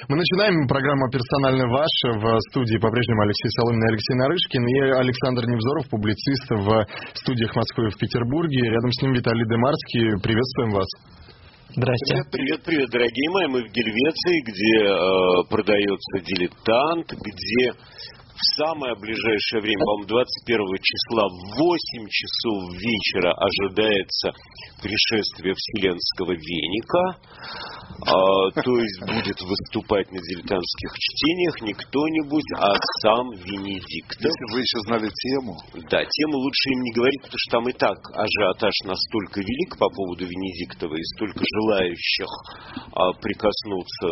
Мы начинаем программу «Персонально ваша». В студии по-прежнему Алексей Соломин и Алексей Нарышкин. И Александр Невзоров, публицист в студиях Москвы и в Петербурге. Рядом с ним Виталий Демарский. Приветствуем вас. Здрасте. Привет, дорогие мои. Мы в Гельвеции, где продается «Дилетант», где в самое ближайшее время, по-моему, 21 числа в 8 часов вечера ожидается пришествие Вселенского веника. То есть будет выступать на дилетантских чтениях не кто-нибудь, а сам Венедиктов. Если вы еще знали тему. Да, тему лучше им не говорить, потому что там и так ажиотаж настолько велик по поводу Венедиктова и столько желающих прикоснуться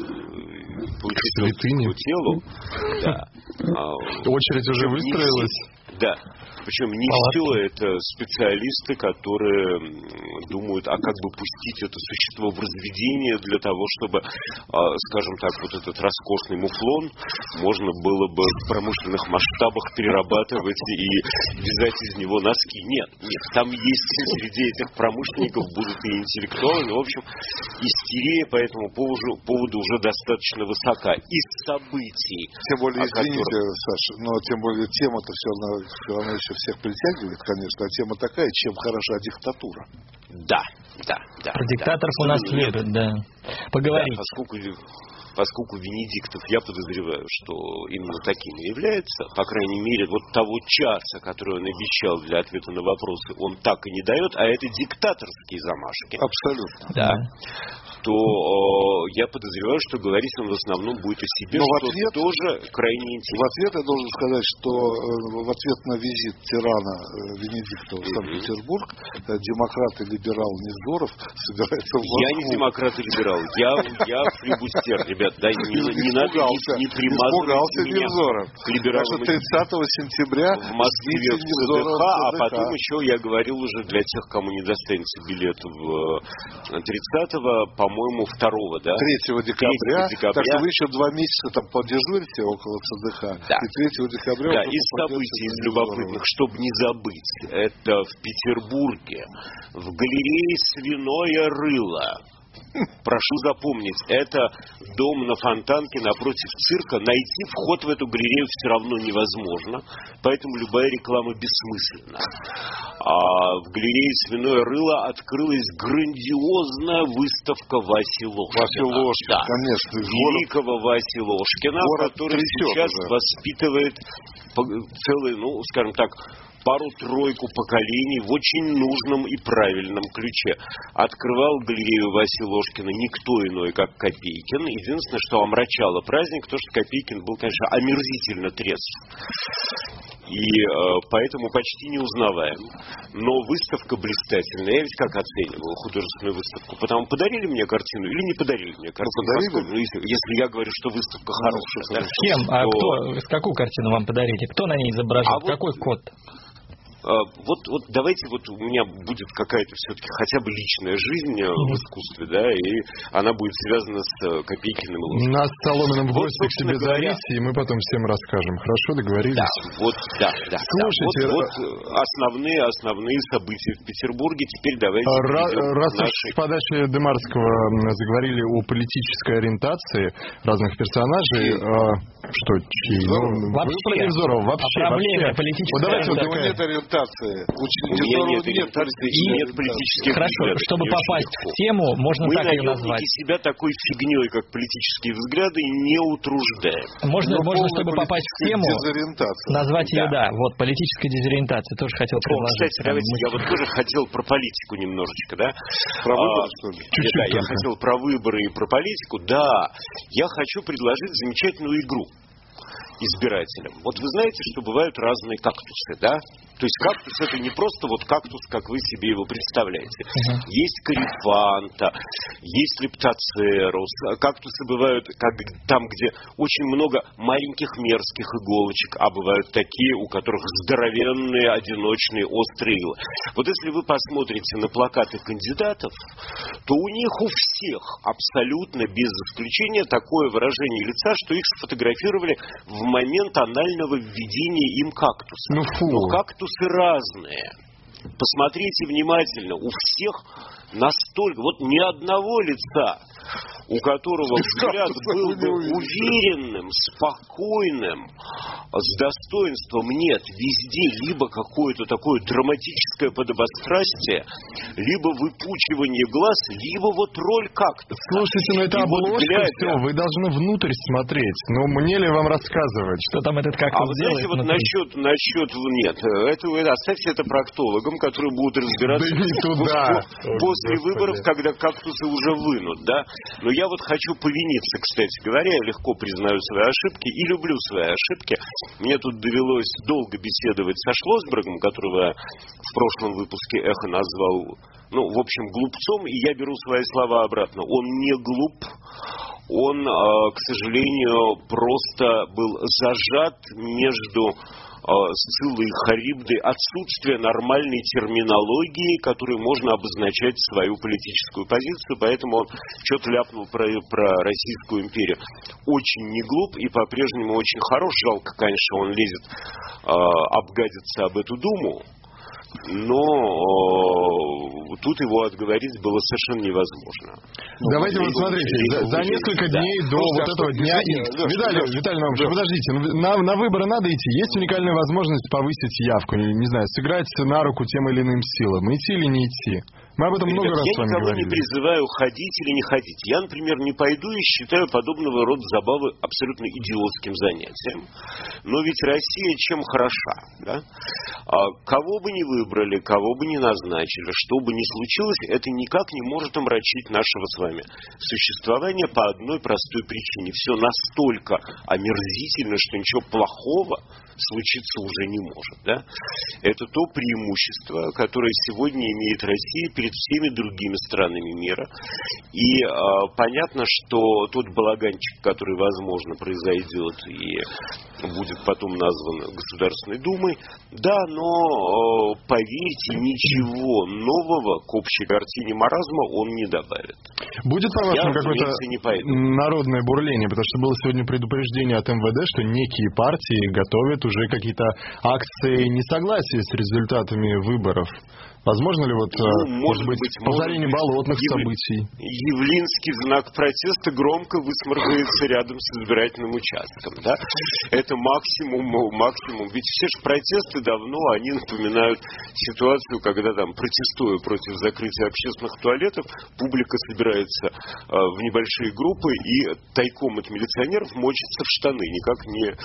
к святыне телу. Да. Очередь уже выстроилась. Да. Причем не все это специалисты, которые думают, а как бы пустить это существо в разведение для того, чтобы, скажем так, вот этот роскошный муфлон можно было бы в промышленных масштабах перерабатывать и вязать из него носки. Нет, там есть среди этих промышленников будут и интеллектуалы. В общем, истерия по этому поводу уже достаточно высока. Из событий. Тем более, извините, Саша, но тем более тема-то все равно еще всех притягивает, конечно, а тема такая, чем хороша диктатура. Да. Про диктаторов у нас любят, да. Поговорить. Да, поскольку Венедиктов, я подозреваю, что именно таким и является, по крайней мере, вот того часа, который он обещал для ответа на вопросы, он так и не дает, а это диктаторские замашки. Абсолютно. Да. То я подозреваю, что говорить он в основном будет о себе, но что ответ, тоже крайне интересно. В ответ я должен сказать, что в ответ на визит тирана Венедиктова в Санкт-Петербург демократ и либерал Невзоров собирается в Москву. Я не демократ и либерал, я флибустер, ребят, да, не надо не примазывать меня Невзоров. К либералам. 30 сентября в Москве в ЦДХ, а потом еще я говорил уже для тех, кому не достанется билет в 30-го, по-моему, 2-го, да? 3 декабря. Так что вы еще 2 месяца там подежурите около ЦДХ. Да. И 3 декабря... Да, из событий, из любопытных, чтобы не забыть, это в Петербурге, в галерее «Свиное рыло». Прошу запомнить, это дом на Фонтанке напротив цирка. Найти вход в эту галерею все равно невозможно, поэтому любая реклама бессмысленна. А в галерее «Свиное рыло» открылась грандиозная выставка Васи Ложкина. Да. Конечно. Великого Васи Ложкина, который сейчас воспитывает целый, скажем так, пару-тройку поколений в очень нужном и правильном ключе. Открывал галерею Васи Ложкина никто иной, как Копейкин. Единственное, что омрачало праздник, то, что Копейкин был, конечно, омерзительно трезв. И поэтому почти неузнаваем. Но выставка блистательная. Я ведь как оценивал художественную выставку? Потому подарили мне картину или не подарили мне картину? Если я говорю, что выставка хорошая. Кем? Какую картину вам подарили? Кто на ней изображен? Какой код? Вот давайте, у меня будет какая-то все-таки хотя бы личная жизнь в искусстве, да, и она будет связана с Копейкиным и Ложкиным. Нас с Соломиным в гости к себе зовите, и мы потом всем расскажем. Хорошо, договорились? Да. Слушайте, основные события в Петербурге. Теперь давайте раз уж с подачи Демарского заговорили о политической ориентации разных персонажей, чьи? Вообще. Проблема политической ориентации. У меня нет ориентации и нет политических взглядов. Хорошо, чтобы попасть в тему, можно так ее назвать. Мы себя такой фигней, как политические взгляды, не утруждаем. Можно, чтобы попасть в тему, назвать ее, политическая дезориентация. Тоже хотел предложить. Кстати, давайте, я тоже хотел про политику немножечко, да? Про выборы, что ли? Да, я хотел про выборы и про политику, да. Я хочу предложить замечательную игру избирателям. Вот вы знаете, что бывают разные кактусы, да? То есть кактус это не просто кактус, как вы себе его представляете. Есть корифанта, есть лептоцерус. Кактусы бывают там, где очень много маленьких мерзких иголочек, а бывают такие, у которых здоровенные, одиночные, острые иглы. Вот если вы посмотрите на плакаты кандидатов, то у них у всех абсолютно без исключения такое выражение лица, что их сфотографировали в момент анального введения им кактуса. Но кактусы разные. Посмотрите внимательно. У всех настолько... ни одного лица у которого взгляд был бы уверенным, спокойным, с достоинством. Нет, везде либо какое-то такое драматическое подобострастие, либо выпучивание глаз, либо вот роль как-то. Слушайте, ну это обложка, все, вы должны внутрь смотреть. Ну, мне ли вам рассказывать? Что там этот как-то делает? Вот насчет, нет, оставьте это проктологам, которые будут разбираться после выборов, когда кактусы уже вынут, да. Но я вот хочу повиниться, кстати говоря, я легко признаю свои ошибки и люблю свои ошибки. Мне тут довелось долго беседовать со Шлосбергом, которого я в прошлом выпуске «Эхо» назвал, в общем, глупцом, и я беру свои слова обратно. Он не глуп, он, к сожалению, просто был зажат между Сциллой и Харибдой, отсутствие нормальной терминологии, которой можно обозначать свою политическую позицию, поэтому он что-то ляпнул про Российскую империю. Очень не глуп и по-прежнему очень хорош. Жалко, конечно, он лезет обгадиться об эту Думу, но тут его отговорить было совершенно невозможно. Давайте вот смотрите, за несколько дней до вот этого дня X. Виталий Наумович, подождите, на выборы надо идти. Есть уникальная возможность повысить явку, не знаю, сыграть на руку тем или иным силам. Идти или не идти? Мы об этом много раз с вами говорили. Я никого не призываю ходить или не ходить. Я, например, не пойду и считаю подобного рода забавы абсолютно идиотским занятием. Но ведь Россия чем хороша, да? Кого бы ни выбрали, кого бы ни назначили, что бы ни случилось, это никак не может омрачить нашего с вами существования по одной простой причине. Все настолько омерзительно, что ничего плохого случиться уже не может, да? Это то преимущество, которое сегодня имеет Россия перед всеми другими странами мира. И понятно, что тот балаганчик, который, возможно, произойдет и будет потом назван Государственной Думой, да, но, поверьте, ничего нового к общей картине маразма он не добавит. Будет, по-вашему, какое-то народное бурление? Потому что было сегодня предупреждение от МВД, что некие партии готовят уже какие-то акции несогласия с результатами выборов. Возможно ли может быть, повторение болотных событий? Явлинский знак протеста громко высморкается рядом с избирательным участком, да? Это максимум. Ведь все же протесты давно, они напоминают ситуацию, когда там, протестуя против закрытия общественных туалетов, публика собирается в небольшие группы и тайком от милиционеров мочится в штаны, никак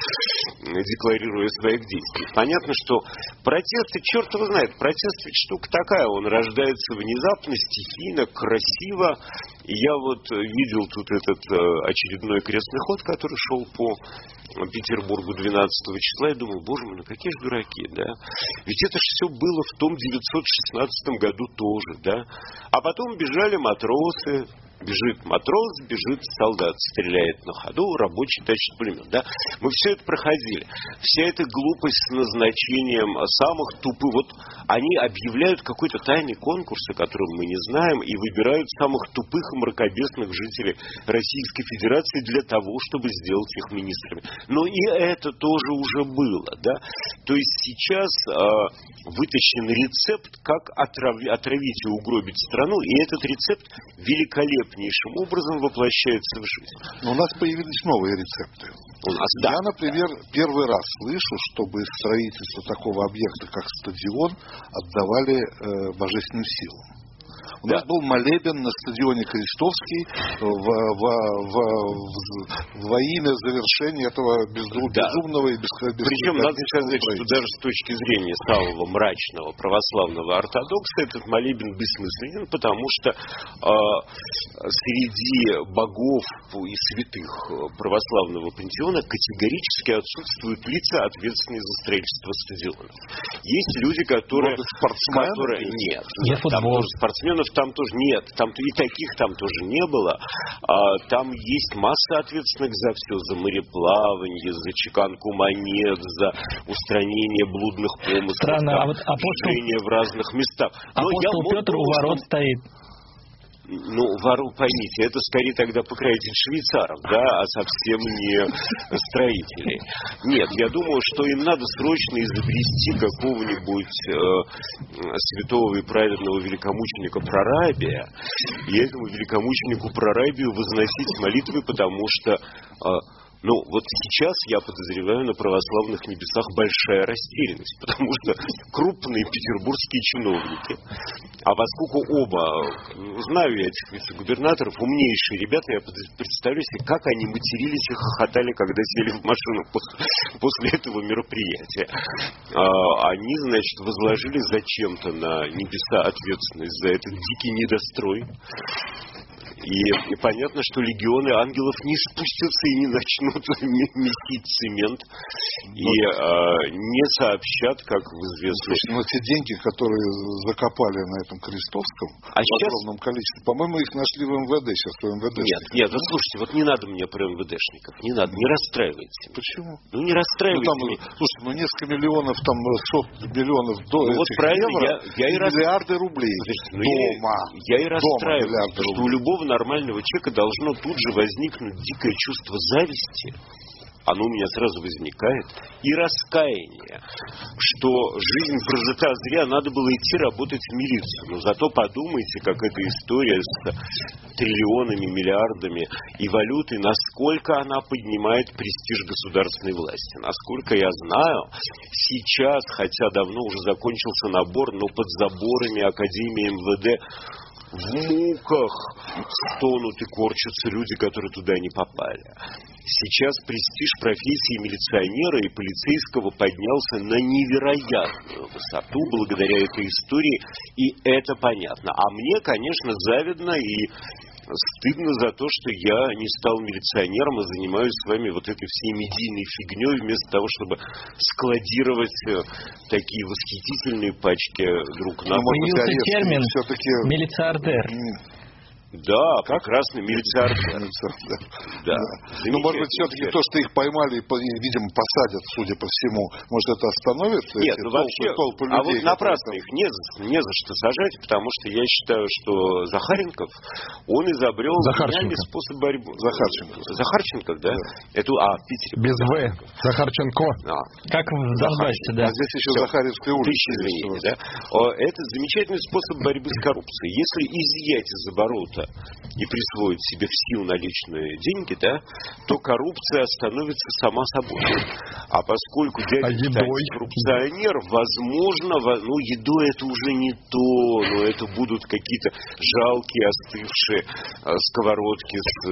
не декларируя своих действий. Понятно, что протесты, черт его знает, протест ведь штука такая, он рождается внезапно, стихийно, красиво. И я вот видел тут этот очередной крестный ход, который шел по Петербургу 12 числа, и думал, боже мой, ну какие же дураки, да? Ведь это же все было в том 916 году тоже, да? А потом бежали матросы. Бежит матрос, бежит солдат, стреляет на ходу, рабочий тащит пулемет. Да? Мы все это проходили. Вся эта глупость с назначением самых тупых. Вот они объявляют какой-то тайный конкурс, о котором мы не знаем, и выбирают самых тупых и мракобесных жителей Российской Федерации для того, чтобы сделать их министрами. Но и это тоже уже было. Да? То есть сейчас вытащен рецепт, как отравить и угробить страну, и этот рецепт великолепнейшим образом воплощается в жизнь. Но у нас появились новые рецепты. Я, например, первый раз слышу, чтобы строительство такого объекта, как стадион, отдавали божественную силу. У нас был молебен на стадионе Крестовский во имя завершения этого безумного и бескрайнего. Причем надо сказать, что даже с точки зрения самого мрачного православного ортодокса этот молебен бессмысленен, потому что среди богов и святых православного пантеона категорически отсутствуют лица, ответственные за строительство стадионов. Есть люди, которые... Нет, там тоже спортсменов там тоже нет, там и таких там тоже не было. Там есть масса ответственных за все, за мореплавание, за чеканку монет, за устранение блудных помыслов, служение в разных местах. Апостол Петр у ворот стоит. Ну, поймите, это скорее тогда покровитель швейцаров, да, а совсем не строителей. Нет, я думаю, что им надо срочно изобрести какого-нибудь святого и праведного великомученика Прорабия, и этому великомученику Прорабию возносить молитвы, потому что... Ну, вот сейчас, я подозреваю, на православных небесах большая растерянность, потому что крупные петербургские чиновники, а поскольку оба, знаю я этих вице-губернаторов, умнейшие ребята, я представляю себе, как они матерились и хохотали, когда сели в машину после этого мероприятия. Они, значит, возложили зачем-то на небеса ответственность за этот дикий недострой. И понятно, что легионы ангелов не спустятся и не начнут месить цемент и не сообщат, как в известном... Слушай, но те деньги, которые закопали на этом Крестовском в огромном количестве, по-моему, их нашли в МВД сейчас, в МВД. Нет, ну слушайте, вот не надо мне про МВДшников, не надо, не расстраивайте. Почему? Ну не расстраивайте. Слушайте, несколько миллионов, там, сот миллионов вот правильно, евро, миллиарды рублей дома. Я и расстраиваюсь, что у любого нормального человека должно тут же возникнуть дикое чувство зависти. Оно у меня сразу возникает. И раскаяние, что жизнь прожита зря, надо было идти работать в милицию. Но зато подумайте, как эта история с триллионами, миллиардами и валютой, насколько она поднимает престиж государственной власти. Насколько я знаю, сейчас, хотя давно уже закончился набор, но под заборами Академии МВД в муках стонут и корчатся люди, которые туда не попали. Сейчас престиж профессии милиционера и полицейского поднялся на невероятную высоту благодаря этой истории, и это понятно. А мне, конечно, завидно и стыдно за то, что я не стал милиционером, а занимаюсь с вами вот этой всей медийной фигней, вместо того, чтобы складировать такие восхитительные пачки друг на друга. Появился термин «милициардер». Да, прекрасный милициардер. Да. Ну, может быть, все-таки то, что их поймали и, видимо, посадят, судя по всему, может, это остановится? Нет, ну вообще, толпы людей, а вот напрасно их не за что сажать, потому что я считаю, что Захаренков, он изобрел гениальный способ борьбы. Захарченко, да? Это, в Питере. Без В. Захарченко. Как в Донбассе, да. А здесь еще Захаревская улица. Извините, да? Это замечательный способ борьбы с коррупцией. Если изъять из оборота и присвоить себе в силу наличные деньги, да, то коррупция остановится сама собой. А поскольку дядя коррупционер, возможно, едой это уже не то, но это будут какие-то жалкие, остывшие сковородки с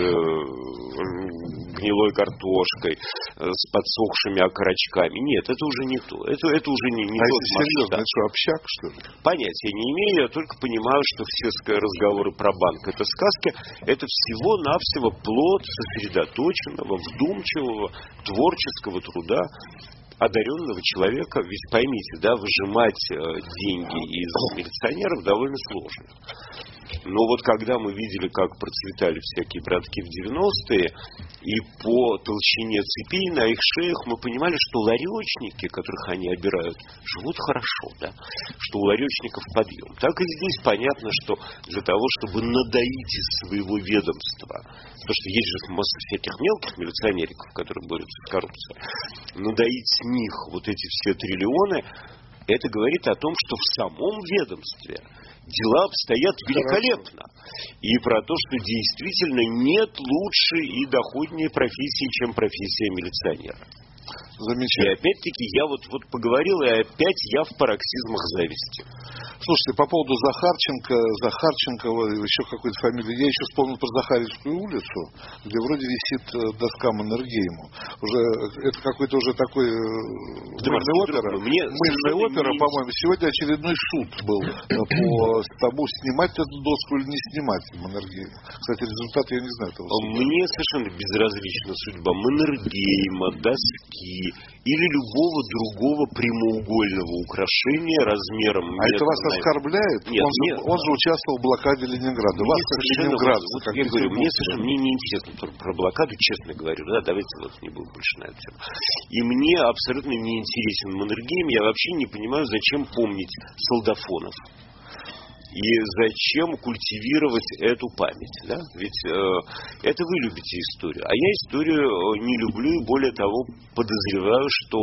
гнилой картошкой, с подсохшими окорочками. Нет, это уже не то. Это уже не тот масштаб. Это что, общак, что ли? Понятия не имею, я только понимаю, что все разговоры про банк — это сказки, это всего-навсего плод сосредоточенного, вдумчивого, творческого труда одаренного человека. Ведь поймите, да, выжимать деньги из милиционеров довольно сложно. Но вот когда мы видели, как процветали всякие братки в 90-е, и по толщине цепей на их шеях мы понимали, что ларечники, которых они обирают, живут хорошо, да? Что у ларечников подъем. Так и здесь понятно, что для того, чтобы надоить из своего ведомства, потому что есть же масса всяких мелких милиционериков, которые борются с коррупцией, надоить с них вот эти все триллионы, это говорит о том, что в самом ведомстве дела обстоят великолепно. И про то, что действительно нет лучше и доходнее профессии, чем профессия милиционера. Замечательно. И опять-таки я вот поговорил, и опять я в пароксизмах зависти. Слушайте, по поводу Захарченкова, еще какой-то фамилии, я еще вспомнил про Захаревскую улицу, где вроде висит доска Маннергейму. Уже это какой-то уже такой мыльная опера, по-моему. Сегодня очередной суд был по тому, снимать эту доску или не снимать Маннергейма. Кстати, результат я не знаю этого суда. Мне совершенно безразлична судьба Маннергейма, доски или любого другого прямоугольного украшения размером... А это вас оскорбляет? Нет, он же участвовал в блокаде Ленинграда. Вас как ленинградца. Я говорю, мне не интересно про блокаду, честно говорю. Да, давайте не будем больше на эту тему. И мне абсолютно не интересен Маннергейм. Я вообще не понимаю, зачем помнить солдафонов. И зачем культивировать эту память? Да? Ведь это вы любите историю. А я историю не люблю и, более того, подозреваю, что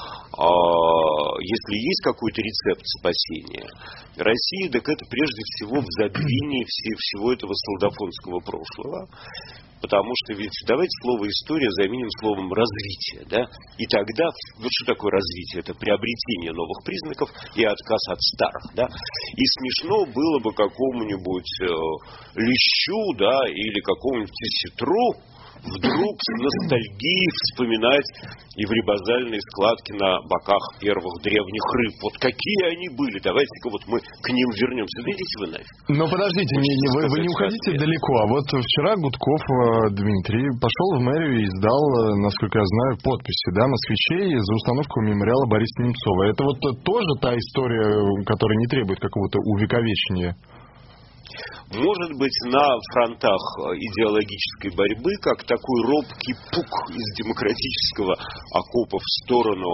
если есть какой-то рецепт спасения России, так это прежде всего в забвении всего этого солдафонского прошлого. Потому что ведь давайте слово «история» заменим словом «развитие». Да? И тогда, вот что такое развитие? Это приобретение новых признаков и отказ от старых. Да? И смешно было бы какому-нибудь Лещу, да, или какому-нибудь Теситру вдруг с ностальгией вспоминать евребазальные складки на боках первых древних рыб. Вот какие они были. Давайте-ка вот мы к ним вернемся. Да идите вы нафиг. Но подождите, вы не уходите далеко. А вот вчера Гудков Дмитрий пошел в мэрию и сдал, насколько я знаю, подписи, да, москвичей за установку мемориала Бориса Немцова. Это вот тоже та история, которая не требует какого-то увековечения? Может быть, на фронтах идеологической борьбы, как такой робкий пук из демократического окопа в сторону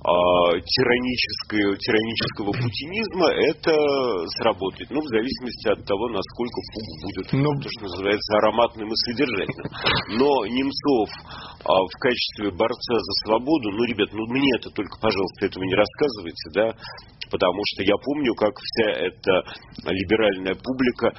тиранического путинизма, это сработает. Ну, в зависимости от того, насколько пук будет, то, что называется, ароматным и содержательным. Но Немцов в качестве борца за свободу, ну, ребят, ну, мне это только, пожалуйста, этого не рассказывайте, да, потому что я помню, как вся эта либеральная публика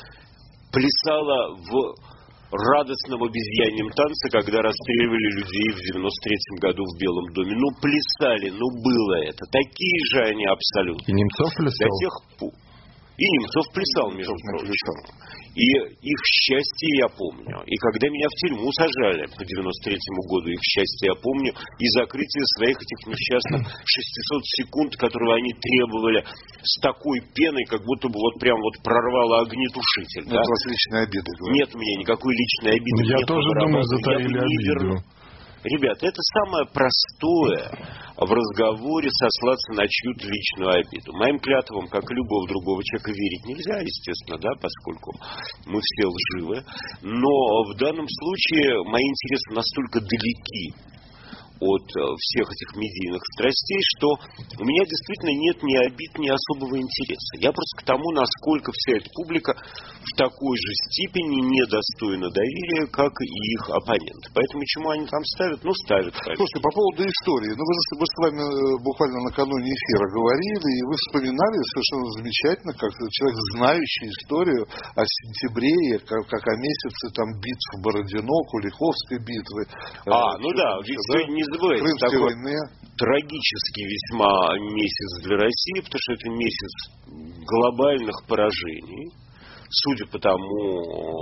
плясала в радостном обезьяньем танце, когда расстреливали людей в 93-м году в Белом доме. Ну, плясали, ну, было это. Такие же они абсолютно. И Немцов плясал? И Немцов плясал, между прочим. И их счастье я помню. И когда меня в тюрьму сажали по 93-му году, их счастье я помню. И закрытие своих этих несчастных 600 секунд, которые они требовали с такой пеной, как будто бы вот прям вот прорвало огнетушитель. Это у вас личная обида. Нет у меня никакой личной обиды. Я тоже думаю, затаили обиду. Ребята, это самое простое в разговоре сослаться на чью-то личную обиду. Моим клятвам, как и любого другого человека, верить нельзя, естественно, да, поскольку мы все лживы. Но в данном случае мои интересы настолько далеки от всех этих медийных страстей, что у меня действительно нет ни обид, ни особого интереса. Я просто к тому, насколько вся эта публика в такой же степени недостойна доверия, как и их оппоненты. Поэтому чему они там ставят? Ну, ставят. Слушайте, по поводу истории. Ну, мы с вами буквально накануне эфира говорили, и вы вспоминали совершенно замечательно, как человек, знающий историю о сентябре, как о месяце там битв Бородино, Куликовской битвы. Ну да, ведь не забывайте, такой трагический весьма месяц для России, потому что это месяц глобальных поражений. Судя по тому,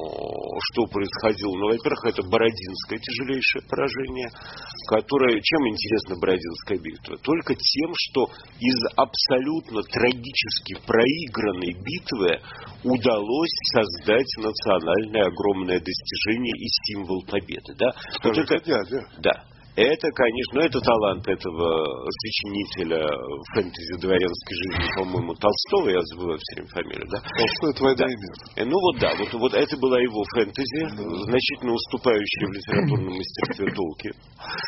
что происходило, ну, во-первых, это Бородинское тяжелейшее поражение, которое, чем интересна Бородинская битва? Только тем, что из абсолютно трагически проигранной битвы удалось создать национальное огромное достижение и символ победы. Да? Вот это, да. Это, конечно, это талант этого сочинителя фэнтези дворянской жизни, по-моему, Толстого, я забываю все время фамилию, да? Толстой, это «Война и мир». Ну вот да, вот это была его фэнтези, значительно уступающая в литературном мастерстве Толкину.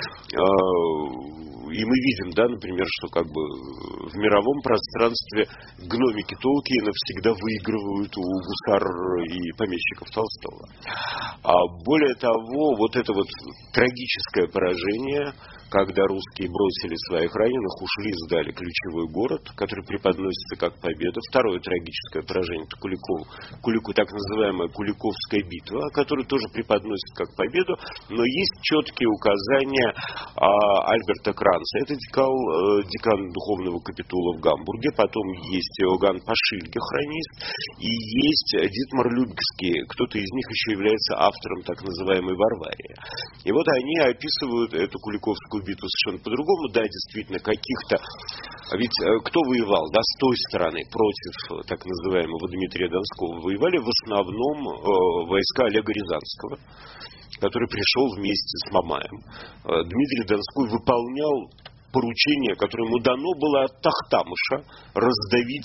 И мы видим, да, например, что как бы в мировом пространстве гномики Толкиена всегда выигрывают у гусар и помещиков Толстого. А более того, вот это вот трагическое поражение, когда русские бросили своих раненых, ушли, сдали ключевой город, который преподносится как победа. Второе трагическое поражение — это Кулику, так называемая Куликовская битва, которая тоже преподносится как победу, но есть четкие указания Альберта Кранца. Это декан духовного капитула в Гамбурге, потом есть Иоганн Пашильге, хронист, и есть Дитмар Любекский. Кто-то из них еще является автором так называемой Варварии. И вот они описывают эту Куликовскую битву совершенно по-другому. Да, действительно, каких-то... Ведь кто воевал, да, с той стороны против так называемого Дмитрия Донского? Воевали в основном войска Олега Рязанского, который пришел вместе с Мамаем. Дмитрий Донской выполнял поручение, которое ему дано было от Тохтамыша раздавить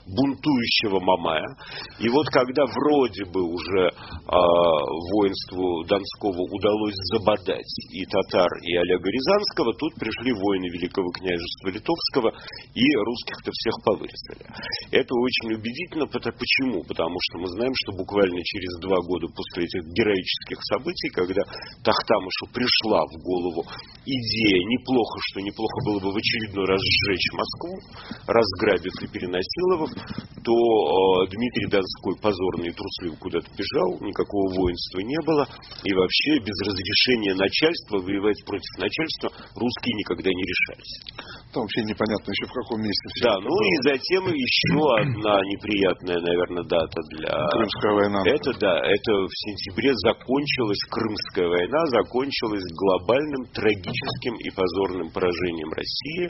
бунтующего Мамая. И вот когда вроде бы уже воинству Донского удалось забодать и татар, и Олега Рязанского, тут пришли воины Великого княжества Литовского и русских-то всех повырезали. Это очень убедительно. Почему? Потому что мы знаем, что буквально через 2 года после этих героических событий, когда Тохтамышу пришла в голову идея, неплохо было бы в очередной раз сжечь Москву, разграбив и перенасиловав, то Дмитрий Донской позорно и трусливо куда-то бежал, никакого воинства не было, и вообще без разрешения начальства воевать против начальства русские никогда не решались. Там вообще непонятно еще в каком месте. Да, ну и затем еще одна неприятная, наверное, дата для... Крымская война. Это в сентябре закончилась Крымская война, закончилась глобальным, трагическим и позорным поражением России.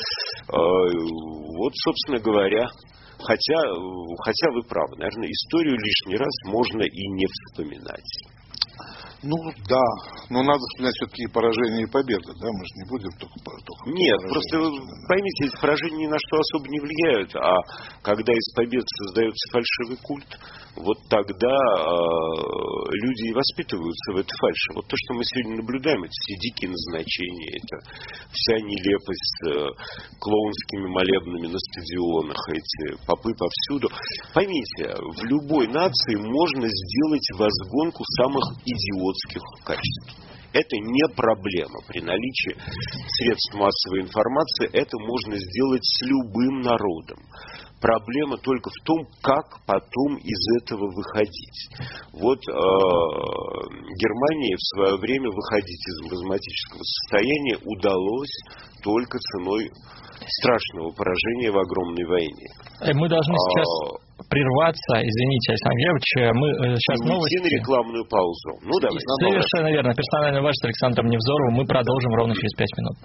Вот, собственно говоря, хотя вы правы, наверное, историю лишний раз можно и не вспоминать. Ну да, но надо вспоминать все-таки и поражение, и победы, да, мы же не будем только Нет, просто поймите, эти поражения ни на что особо не влияют, а когда из побед создается фальшивый культ, вот тогда люди и воспитываются в этой фальши. Вот то, что мы сегодня наблюдаем, эти все дикие назначения, это вся нелепость с клоунскими молебнами на стадионах, эти попы повсюду. Поймите, в любой нации можно сделать возгонку самых идиотских качеств. Это не проблема. При наличии средств массовой информации это можно сделать с любым народом. Проблема только в том, как потом из этого выходить. Вот Германии в свое время выходить из маразматического состояния удалось только ценой страшного поражения в огромной войне. Мы должны сейчас прерваться, извините, Александр Георгиевич, мы сейчас новости. На рекламную паузу. Ну, давай. Совершенно верно. Персонально ваш с Александром Невзоровым. Мы продолжим ровно через 5 минут.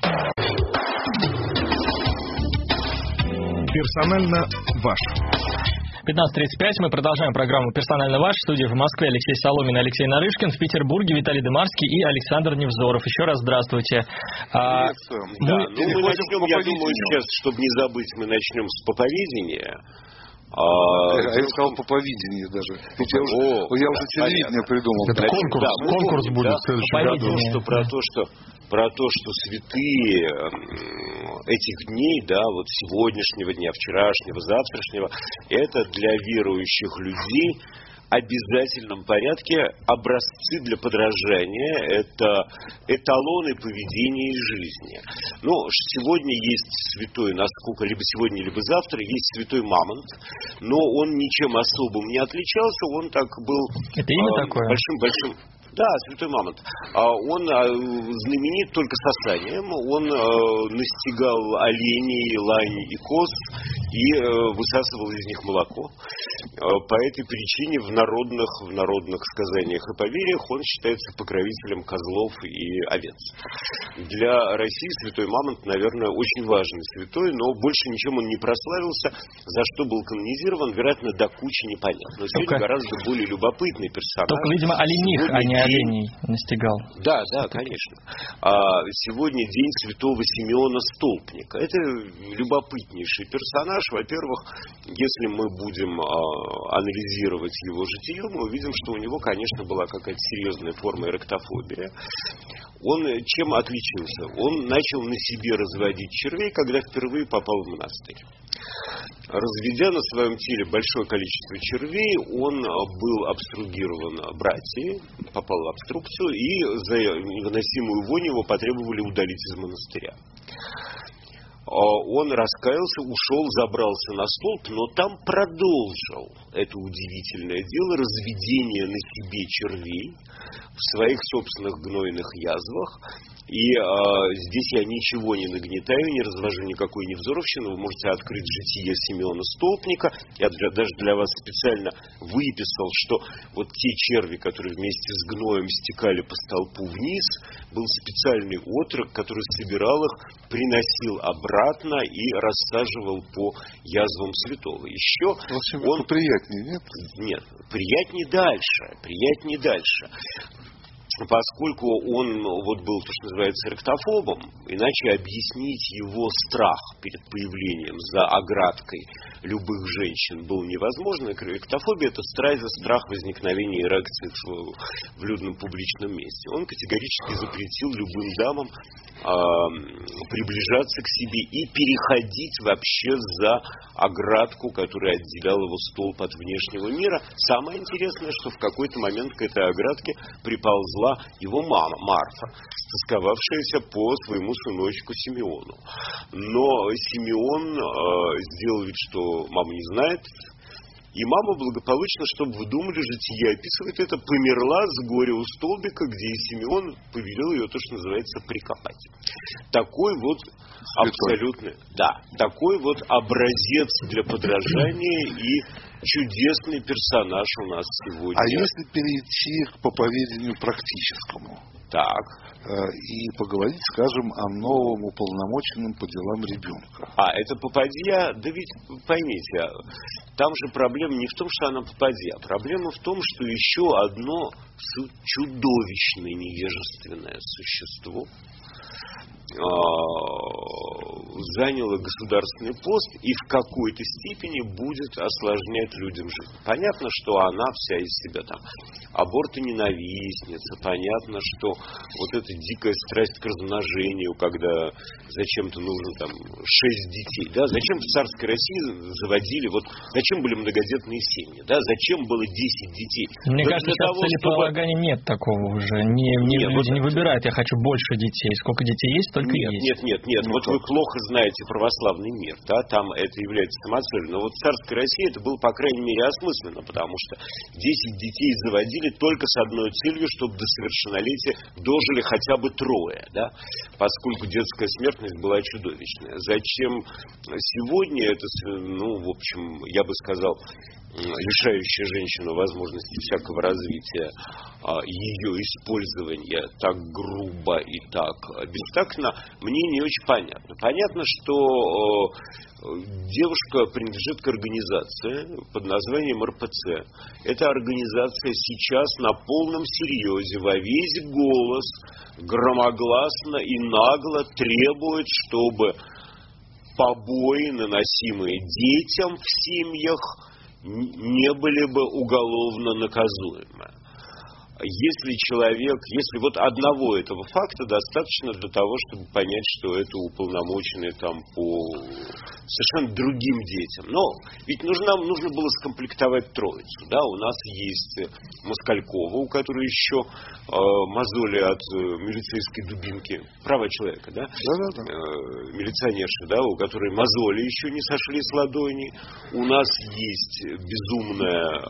Персонально ваш. 15:35. Мы продолжаем программу «Персонально ваш». В студии в Москве Алексей Соломин, Алексей Нарышкин. В Петербурге Виталий Демарский и Александр Невзоров. Еще раз здравствуйте. Мы начнем, я думаю, сейчас, чтобы не забыть, мы начнем с поповедения. Я сказал поповидение даже. Я уже телевидение придумал. Это конкурс будет в следующем году. Про то, что святые этих дней, да, вот сегодняшнего дня, вчерашнего, завтрашнего, это для верующих людей в обязательном порядке образцы для подражания, это эталоны поведения и жизни. Ну, сегодня есть святой, насколько либо сегодня, либо завтра, есть святой Мамонт, но он ничем особым не отличался, он так был большим-большим... Да, святой Мамонт. Он знаменит только сосанием. Он настигал оленей, лань и коз и высасывал из них молоко. По этой причине в народных сказаниях и поверьях он считается покровителем козлов и овец. Для России святой Мамонт, наверное, очень важный святой, но больше ничем он не прославился, за что был канонизирован, вероятно, до кучи непонятно. Но сегодня гораздо более любопытный персонаж. Только, видимо, олених, а не оленей настигал. Да, конечно. Сегодня день святого Симеона Столпника. Это любопытнейший персонаж. Во-первых, если мы будем анализировать его житие, мы увидим, что у него, конечно, была какая-то серьезная форма эректофобии. Он чем отличился? Он начал на себе разводить червей, когда впервые попал в монастырь. Разведя на своем теле большое количество червей, он был обстругирован братьями, попал в обструкцию, и за невыносимую вонь его потребовали удалить из монастыря. Он раскаялся, ушел, забрался на столб, но там продолжил это удивительное дело разведения на себе червей в своих собственных гнойных язвах. И здесь я ничего не нагнетаю, не развожу никакой невзоровщины. Вы можете открыть житие Симеона Столпника. Я даже для вас специально выписал, что вот те черви, которые вместе с гноем стекали по столпу вниз, был специальный отрок, который собирал их, приносил обратно и рассаживал по язвам святого. Еще в общем, он приятнее, нет? Нет, приятнее дальше. поскольку он вот был, то, что называется, эрктофобом, иначе объяснить его страх перед появлением за оградкой любых женщин было невозможно. Эрктофобия – это страх возникновения эрекции в людном публичном месте. Он категорически запретил любым дамам приближаться к себе и переходить вообще за оградку, которая отделяла его столб от внешнего мира. Самое интересное, что в какой-то момент к этой оградке приползла его мама Марфа, стосковавшаяся по своему сыночку Симеону. Но Симеон сделал вид, что мама не знает. И мама благополучно, чтобы вы думали, житие описывает это, померла с горя у столбика, где и Симеон повелел ее, то, что называется, прикопать. Такой вот абсолютно, такой вот образец для подражания и чудесный персонаж у нас сегодня. А если перейти к поповедению практическому? Так. И поговорить, скажем, о новом уполномоченном по делам ребенка. Это попадья, да ведь поймите, там же проблема не в том, что она попадья. Проблема в том, что еще одно чудовищное невежественное существо заняла государственный пост и в какой-то степени будет осложнять людям жизнь. Понятно, что она вся из себя там абортоненавистница, понятно, что вот эта дикая страсть к размножению, когда зачем-то нужно там 6 детей, да, зачем в царской России заводили, вот зачем были многодетные семьи, да, зачем было 10 детей? Мне кажется, сейчас в целеполагании нет такого уже, люди не выбирают, я хочу больше детей, сколько детей есть, только есть. Нет. Вот вы плохо знаете православный мир, да, там это является самоцелью. Но вот в царской России это было, по крайней мере, осмысленно, потому что 10 детей заводили только с одной целью, чтобы до совершеннолетия дожили хотя бы 3, да, поскольку детская смертность была чудовищная. Зачем сегодня это, в общем, я бы сказал, лишающая женщину возможности всякого развития, ее использования так грубо и так бестактно, мне не очень понятно. Понятно, что девушка принадлежит к организации под названием РПЦ. Эта организация сейчас на полном серьезе, во весь голос, громогласно и нагло требует, чтобы побои, наносимые детям в семьях, не были бы уголовно наказуемы. Если вот одного этого факта достаточно для того, чтобы понять, что это уполномоченные там по совершенно другим детям. Но ведь нужно было скомплектовать троицу. Да? У нас есть Москалькова, у которой еще мозоли от милицейской дубинки. Права человека, да? Да. Милиционерша, да, у которой мозоли еще не сошли с ладони. У нас есть безумная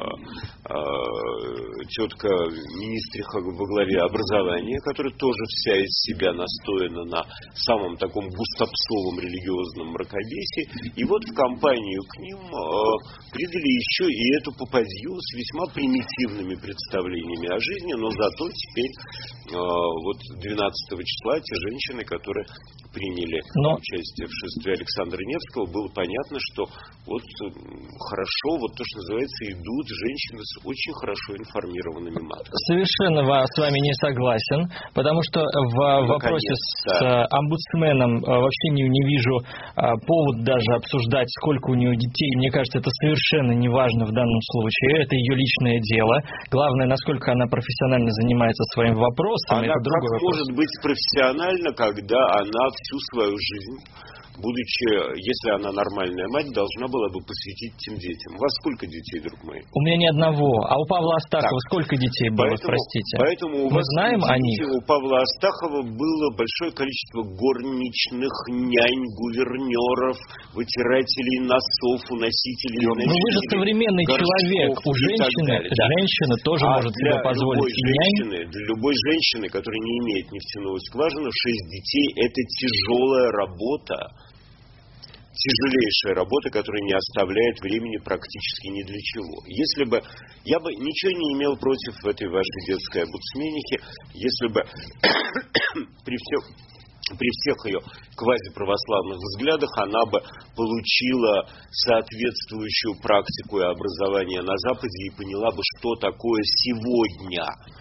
тетка министриха во главе образования, которая тоже вся из себя настоена на самом таком густопсовом религиозном мракобесии. И вот в компанию к ним придали еще и эту попадью с весьма примитивными представлениями о жизни, но зато теперь вот 12 числа те женщины, которые приняли участие в шествии Александра Невского, было понятно, что вот хорошо, вот то, что называется, идут женщины с очень хорошо информированными матками. Совершенно с вами не согласен, потому что в вопросе с омбудсменом вообще не вижу повод даже обсуждать, сколько у нее детей. Мне кажется, это совершенно не важно в данном случае. Это ее личное дело. Главное, насколько она профессионально занимается своим вопросом. Она это другой вопрос. Может быть профессионально, когда она всю свою жизнь, если она нормальная мать, должна была бы посвятить тем детям. У вас сколько детей, друг мой? У меня ни одного. А у Павла Астахова сколько детей было, простите? Поэтому мы знаем о них. У Павла Астахова было большое количество горничных, нянь, гувернеров, вытирателей носов, уносителей. Ну вы же современный человек. У женщина тоже может себе позволить нянь. Для любой женщины, которая не имеет нефтяную скважину, 6 детей – это тяжелая работа. Тяжелейшая работа, которая не оставляет времени практически ни для чего. Я бы ничего не имел против этой вашей детской омбудсменихи, если бы при всех ее квазиправославных взглядах она бы получила соответствующую практику и образование на Западе и поняла бы, что такое сегодня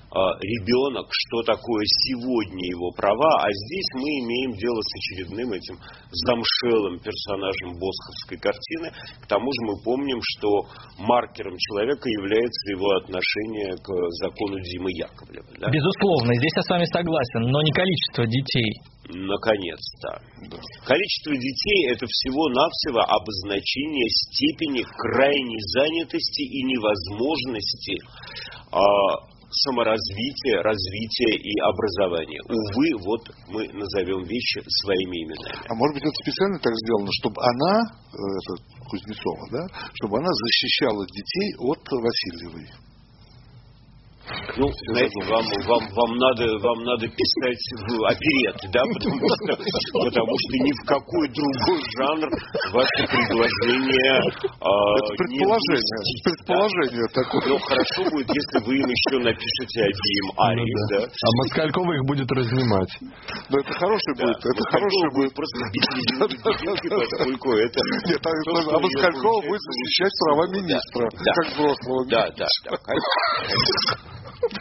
ребенок, что такое сегодня его права, а здесь мы имеем дело с очередным этим замшелым персонажем босховской картины. К тому же мы помним, что маркером человека является его отношение к закону Димы Яковлева. Да? Безусловно, здесь я с вами согласен, но не количество детей. Наконец-то. Да. Количество детей – это всего-навсего обозначение степени крайней занятости и невозможности саморазвития, развития и образования. Увы, вот мы назовем вещи своими именами. А может быть, это специально так сделано, чтобы она, Кузнецова, да, чтобы она защищала детей от Васильевой? Ну, знаете, вам надо писать в оперетты, да, потому что ни в какой другой жанр ваше предложение предположение такое. Ну, хорошо будет, если вы им еще напишете обеим арии, да. А Москалькова их будет разнимать. Ну, это хороший будет, это хороший будет. Просто бить поскольку это... Нет, а Москалькова будет защищать права министра, как взрослого. Да, конечно.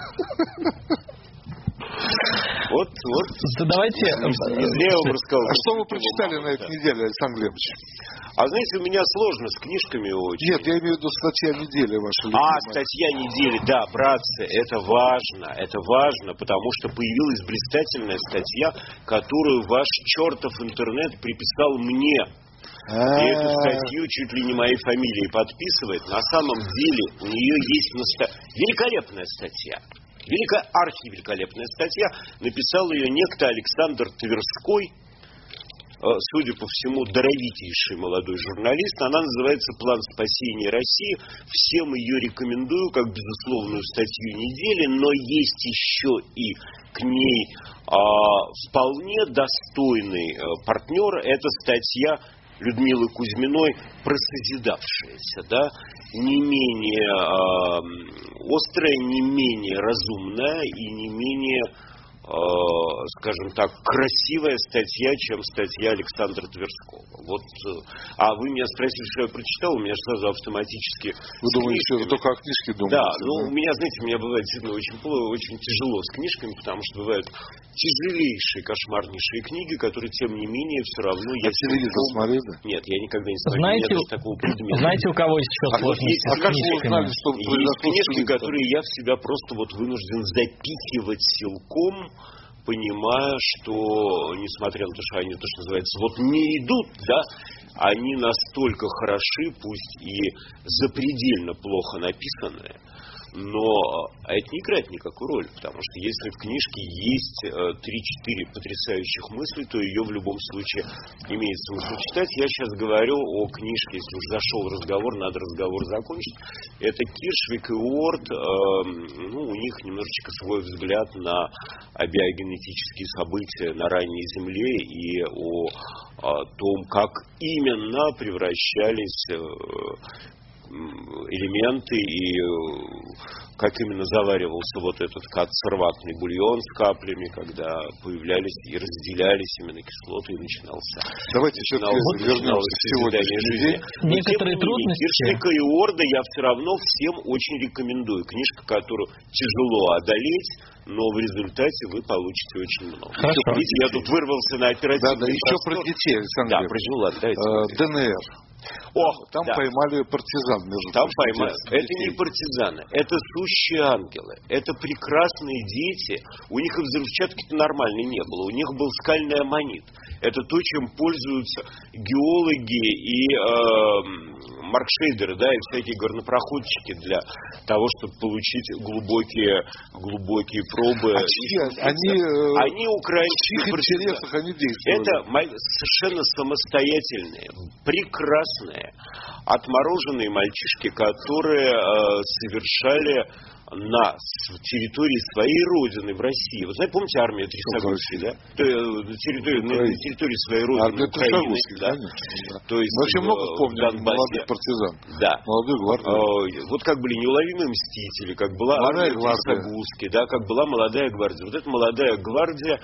Вот. Давайте. Не зря я вам рассказал. А что вы прочитали на этой неделе, Александр Глебович? А знаете, у меня сложно с книжками очень. Нет, я имею в виду статья недели ваша любимая. Статья недели, да, братцы, это важно, потому что появилась блистательная статья, которую ваш чертов интернет приписал мне. И эту статью чуть ли не моей фамилией подписывает. На самом деле у нее есть великолепная статья. Архивеликолепная статья. Написал ее некто Александр Тверской. Судя по всему, даровитейший молодой журналист. Она называется «План спасения России». Всем ее рекомендую как безусловную статью недели, но есть еще и к ней вполне достойный партнер. Это статья Людмилы Кузьминой «Просозидавшаяся», да, не менее острая, не менее разумная и не менее, скажем так, красивая статья, чем статья Александра Тверского. Вот, а вы меня спросили, что я прочитал, у меня сразу автоматически... Вы думаете, что это только о книжке думаете? Да, у меня, знаете, у меня бывает действительно очень тяжело с книжками, потому что бывают тяжелейшие, кошмарнейшие книги, которые, тем не менее, все равно... телевизор смотрели? Нет, я никогда не смотрел. Нет такого предмета. Знаете, у кого есть еще сложности с книжками? Есть книжки, которые я в себя просто вынужден запихивать силком, понимая, что, несмотря на то, что они, что называется, не идут, да, они настолько хороши, пусть и запредельно плохо написанные, но это не играет никакой роли, потому что если в книжке есть 3-4 потрясающих мысли, то ее в любом случае имеет смысл читать. Я сейчас говорю о книжке, если уж зашел разговор, надо разговор закончить. Это Киршвик и Уорд, у них немножечко свой взгляд на биогенетические события на ранней Земле и о том, как именно превращались элементы и как именно заваривался этот консерватный бульон с каплями, когда появлялись и разделялись именно кислоты, и начинался. Давайте все-таки вернемся к сегодняшней жизни. Некоторые трудности. Киршвика и Уорда я все равно всем очень рекомендую. Книжка, которую тяжело одолеть, но в результате вы получите очень много. Хорошо. Видите, я тут вырвался на оперативный простор. Еще про детей, Александр. Да, про Жулат. ДНР. Там поймали партизан. Там поймали. Это не партизаны, это сущие ангелы. Это прекрасные дети. У них и взрывчатки-то нормальной не было. У них был скальный аммонит. Это то, чем пользуются геологи и маркшейдеры, да, и всякие горнопроходчики для того, чтобы получить глубокие пробы. Они украинские партизаны. Они действовали. Это совершенно самостоятельные, прекрасные, отмороженные мальчишки, которые совершали на территории своей родины в России. Вы знаете, помните армию Трясогузки, да? На территории своей родины Украины. Да? То есть мы очень много помним молодых партизан. Да. Молодой гвардии. Вот как были неуловимые мстители, как была армия Трясогузки, да, как была молодая гвардия. Вот эта молодая гвардия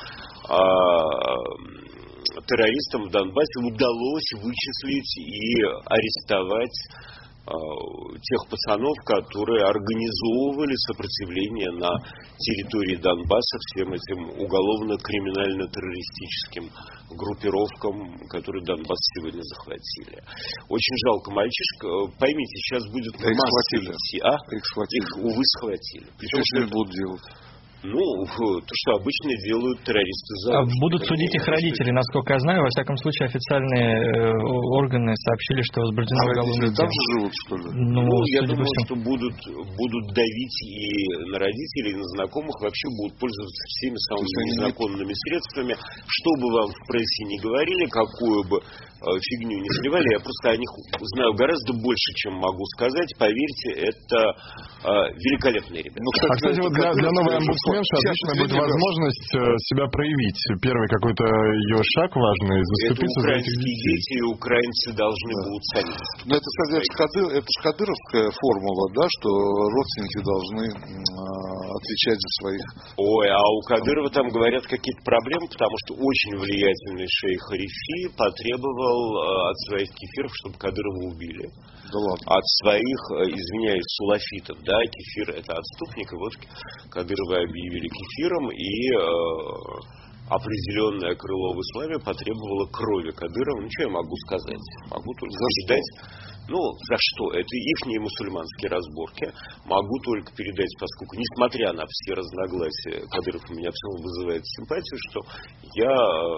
террористам в Донбассе удалось вычислить и арестовать тех пацанов, которые организовывали сопротивление на территории Донбасса всем этим уголовно-криминально-террористическим группировкам, которые Донбасс сегодня захватили. Очень жалко мальчишек. Поймите, сейчас будет масса идти. Их, увы, схватили. Причем, что они будут делать? Ну, то, что обычно делают террористы. Будут судить их родители, насколько я знаю. Во всяком случае, официальные органы сообщили, что возбуждено уголовное дело. Там же живут, что ли? Ну, я думаю, что будут давить и на родителей, и на знакомых. Вообще будут пользоваться всеми самыми незаконными средствами. Что бы вам в прессе не говорили, какую бы фигню не сливали, я просто о них знаю гораздо больше, чем могу сказать. Поверьте, это великолепные ребята. Кстати, вот для новой омбудсменши отлично будет возможность себя проявить. Первый какой-то ее шаг важный, заступиться за этих детей. Дети и украинцы должны будут сами. Но это, это же кадыровская формула, да, что родственники должны отвечать за своих. Ой, а у Кадырова там говорят какие-то проблемы, потому что очень влиятельный шейх Рифи потребовал от своих кефиров, чтобы Кадырова убили. Да ладно. От своих, извиняюсь, сулафитов, да, кефир это отступник, и вот Кадырова объявили кефиром, и определенное крыло в исламе потребовало крови Кадырова. Ну, что я могу сказать? Могу только передать. Ну, за что? Это ихние мусульманские разборки. Могу только передать, поскольку, несмотря на все разногласия, Кадыров у меня все равно вызывает симпатию, что я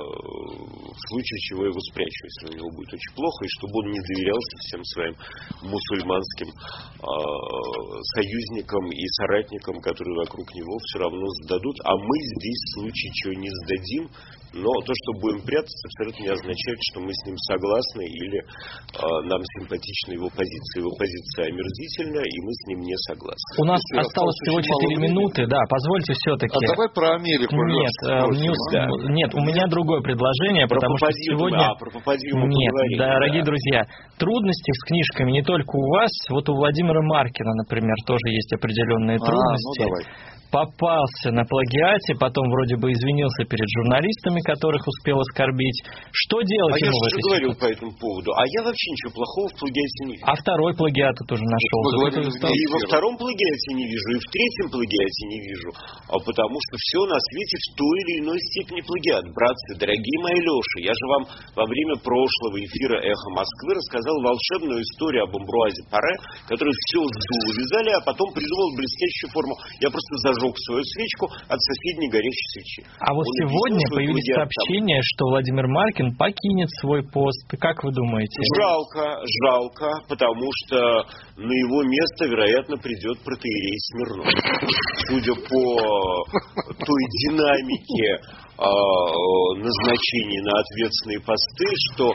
в случае чего его спрячу, если у него будет очень плохо, и чтобы он не доверялся всем своим мусульманским союзникам и соратникам, которые вокруг него все равно сдадут. А мы здесь в случае чего не сдадим. Но то, что будем прятаться, абсолютно не означает, что мы с ним согласны или нам симпатична его позиция. Его позиция омерзительная, и мы с ним не согласны. У нас осталось всего 4 минуты. Да, позвольте все-таки. А давай про Америку. Нет, у меня другое предложение, потому что сегодня... Нет, дорогие друзья, трудности с книжками не только у вас. Вот у Владимира Маркина, например, тоже есть определенные трудности. Ну давай. Попался на плагиате, потом вроде бы извинился перед журналистами, которых успел оскорбить. Что делать ему в этой ситуации? Я же говорил по этому поводу. А я вообще ничего плохого в плагиате не вижу. А второй плагиат тоже нашел. И во втором плагиате не вижу, и в третьем плагиате не вижу. Потому что все на свете в той или иной степени плагиат. Братцы, дорогие мои Леши, я же вам во время прошлого эфира «Эхо Москвы» рассказал волшебную историю об Амбруазе Паре, который все с дулу вязали, а потом придумал блестящую форму. Я просто зажег свою свечку от соседней горящей свечи. А вот сегодня появились сообщения, что Владимир Маркин покинет свой пост. Как вы думаете? Жалко, потому что на его место, вероятно, придет протоиерей Смирнов. Судя по той динамике назначений на ответственные посты, что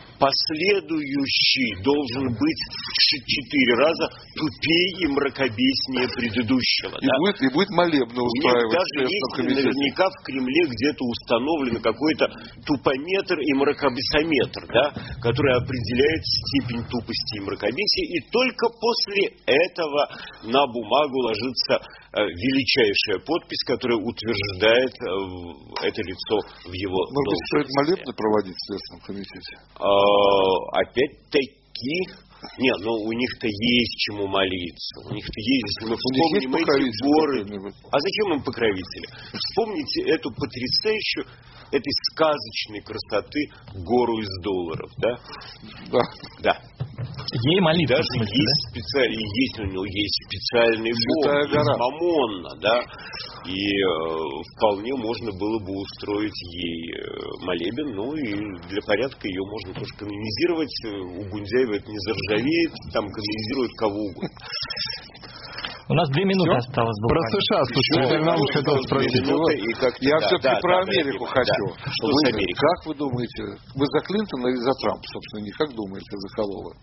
последующий должен быть в 4 раза тупее и мракобеснее предыдущего. И будет молебно устраивать. Даже если наверняка в Кремле где-то установлен какой-то тупометр и мракобесометр, да, который определяет степень тупости и мракобесия, и только после этого на бумагу ложится величайшая подпись, которая утверждает это лицо в его должности. Может быть, стоит молебны проводить в Следственном комитете? Опять-таки, нет, ну у них-то есть чему молиться. У них-то есть, если мы вспомним эти горы. А зачем им покровители? Вспомните эту потрясающую, этой сказочной красоты гору из долларов, да? Да. Ей молиться. Даже есть у него есть специальный фонд из Мамонна, да? И вполне можно было бы устроить ей молебен, ну и для порядка ее можно тоже канонизировать. У Гундяева это не заржавеет, там канонизируют кого угодно. У нас 2 минуты осталось. Про США, слушайте, нам хотел спросить. Я все-таки про Америку хочу. Как вы думаете, вы за Клинтона или за Трампа, собственно, как думаете, за кого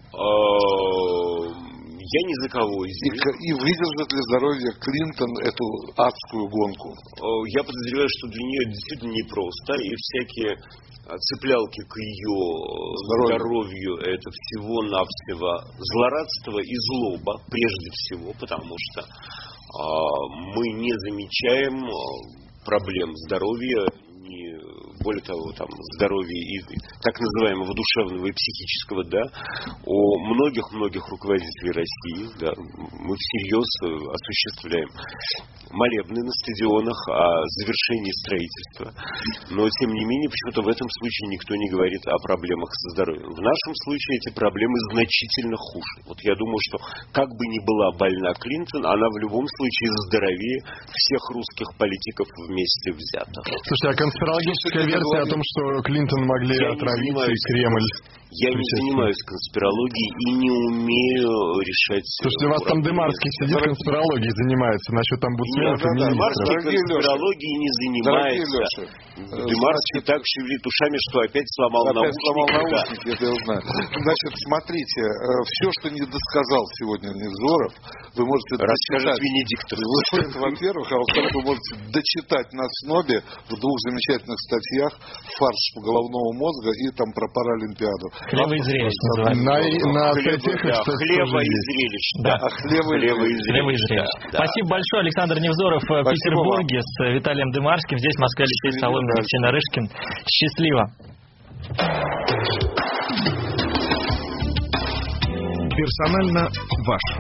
вы? Я ни за кого из них. И выдержит ли здоровье Клинтон эту адскую гонку? Я подозреваю, что для нее действительно непросто, и всякие цеплялки к ее здоровью это всего-навсего злорадство и злоба, прежде всего, потому что мы не замечаем проблем здоровья ни более того, там, здоровья и так называемого душевного и психического, да, у многих руководителей России, да, мы всерьез осуществляем молебны на стадионах о завершении строительства. Но, тем не менее, почему-то в этом случае никто не говорит о проблемах со здоровьем. В нашем случае эти проблемы значительно хуже. Вот я думаю, что как бы ни была больна Клинтон, она в любом случае здоровее всех русских политиков вместе взятых. Слушайте, а конспирологическая версия о том, что Клинтон могли отравить и Кремль... Я не занимаюсь конспирологией и не умею решать... Слушайте, у вас там Дымарский сидит, конспирологией занимается насчет омбудсменов и министров. Дымарский конспирологией не занимается. Дымарский так шевелит ушами, что опять сломал наушники. Это я знаю. Значит, смотрите, все, что не досказал сегодня Невзоров, вы можете расскажет Венедиктов. Во-первых, а во-вторых, вы можете дочитать на СНОБе в 2 замечательных статьях «Фарш по головному мозга» и там про Паралимпиаду. Хлеба и зрелищ называется. На хлеба и зрелищ. Хлеба и зрелищ. Спасибо большое. Александр Невзоров в Петербурге с Виталием Дымарским. Здесь в Москве Алексей Соломин, Алексей Нарышкин. Счастливо. Персонально ваш.